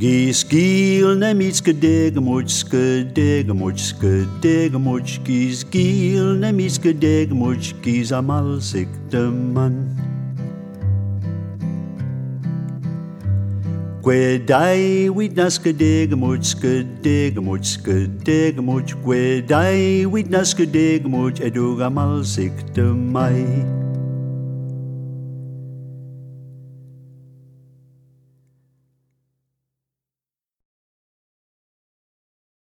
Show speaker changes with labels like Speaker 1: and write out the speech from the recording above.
Speaker 1: Gísgíl nem íckedégamucs, gísgíl nem íckedégamucs, gís amalsik de man. Gwedai wydnaskedégamuch, gwedai wydnaskedégamuch, edug amalsik de mai.